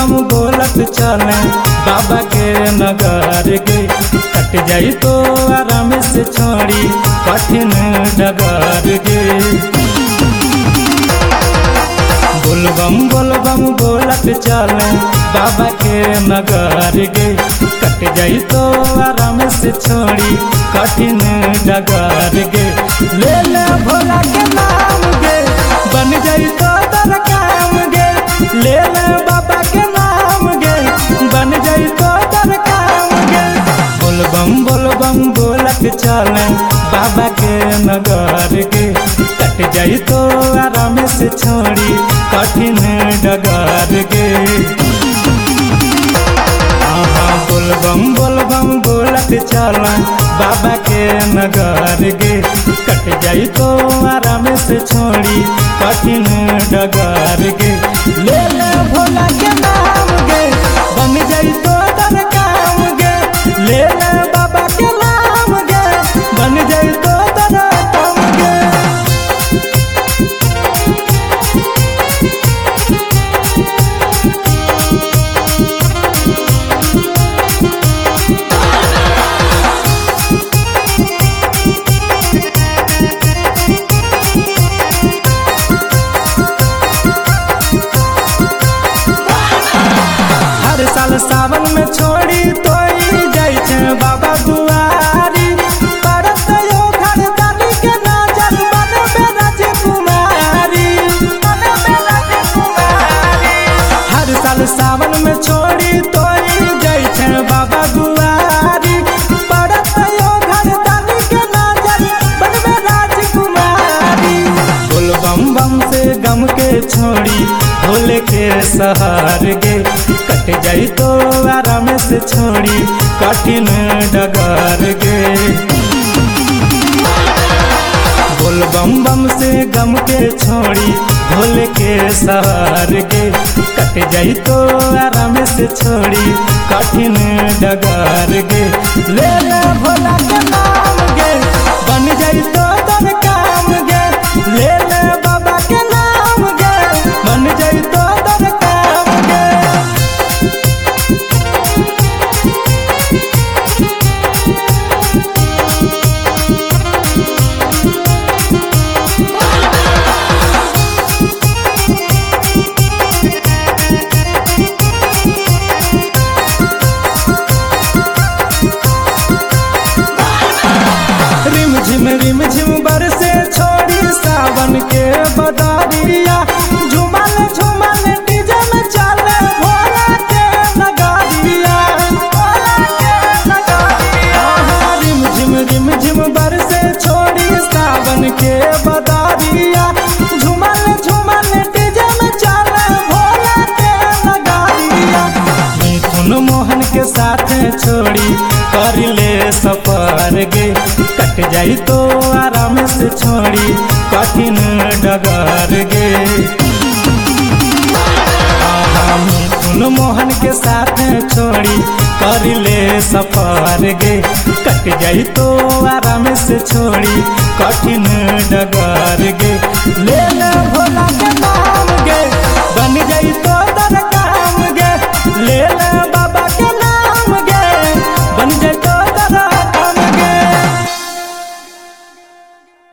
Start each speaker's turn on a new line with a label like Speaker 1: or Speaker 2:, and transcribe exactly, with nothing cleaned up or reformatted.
Speaker 1: बम बोलत चले बाबा के नगर गे। कट जाई तो आराम से छोड़ी कठिन डगर गे। बोलबम बोलबम बोलत चले बाबा के नगर गे। कट जाई तो आराम से छोड़ी कठिन डगर गे। ले ले भोला के नाम गे बन जाई तो दर काम गे। ले ले बाबा के नाम गे बन जाई तो दर काम गे। बोलबम बोलबम बोलत चले बाबा के नगर गे। कट जाई तो आराम से छोड़ी कठिन डगर गे। बोलबम बोलबम बोलत चला बाबा के नगर गे। कट जाई तो आराम से छोड़ी कठिन डगर गे। ले ले भोला के नाम गे बन जाई तो दर काम गे। ले ले बाबा के नाम गे बन जाई तो दर काम गे। सावन में छोड़ी तो जाई छे बाबा दुआरी। परत यो घर दानी के नजर बन में राजकुमारी। बन में राजकुमारी हर साल सावन में छोड़ी तो जाई छे बाबा दुआरी। परत यो घर दानी के नजर बन में राजकुमारी। बोल बम बम से गम के छोड़ी भोले के सहार गे। कट जाई तो आराम से छोड़ी कठिन डगर गे। बोल बम बम से गम के छोड़ी भोले के सहार गे। कट जाई तो आराम से छोड़ी कठिन डगर गे। ले ले भोला के नाम गे बन जाई तो दर काम गे। ले ले बाबा के नाम गे बन जाई तो दर काम गे। रिम झिम बरसे छोड़ी सावन के बदरिया। झुमल झुमल डीजे में चले भोला के नगरिया। भोला के नगरिया रिम झिम रिम झिम बरसे छोड़ी सावन के बदरिया। झुमल झुमल डीजे में चले भोला के नगरिया। मिथुन मोहन के साथ छोड़ी कर ले सफर गे। कट जाई तो आराम से छोड़ी कठिन डगर गे। मिथुन मोहन के साथ छोड़ी कर ले सफर गे। कट जाई तो आराम से छोड़ी कठिन डगर गे। ले ले भोला